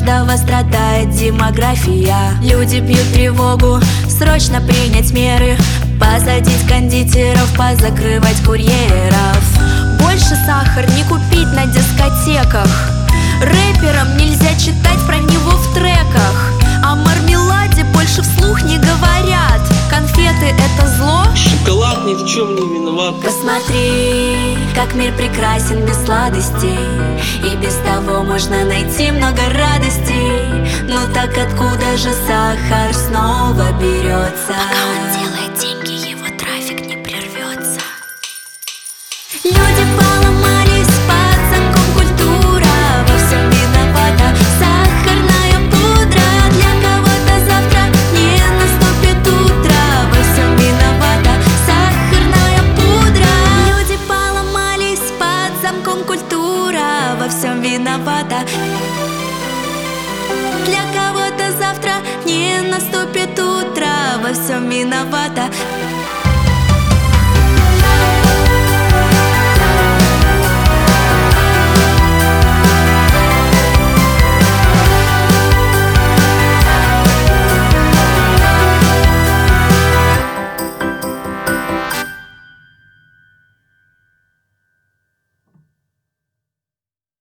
каждого страдает демография. Люди бьют тревогу, срочно принять меры, посадить кондитеров, позакрывать курьеров. Больше сахар не купить на дискотеках. Рэперам нельзя читать про него в треках. О мармеладе больше вслух не говорят. Конфеты — это зло, шоколад ни в чем не виноват. Посмотри, как мир прекрасен без сладостей, и без того можно найти много радостей. Но так откуда же сахар снова берется? Пока он делает деньги, его трафик не прервется. Люди поломались под замком, культура во всем виновата. Сахарная пудра, для кого-то завтра не наступит утро. Во всем виновата сахарная пудра. Люди поломались под замком, культура во всем виновата. Для кого-то завтра не наступит утро. Во всем виновата.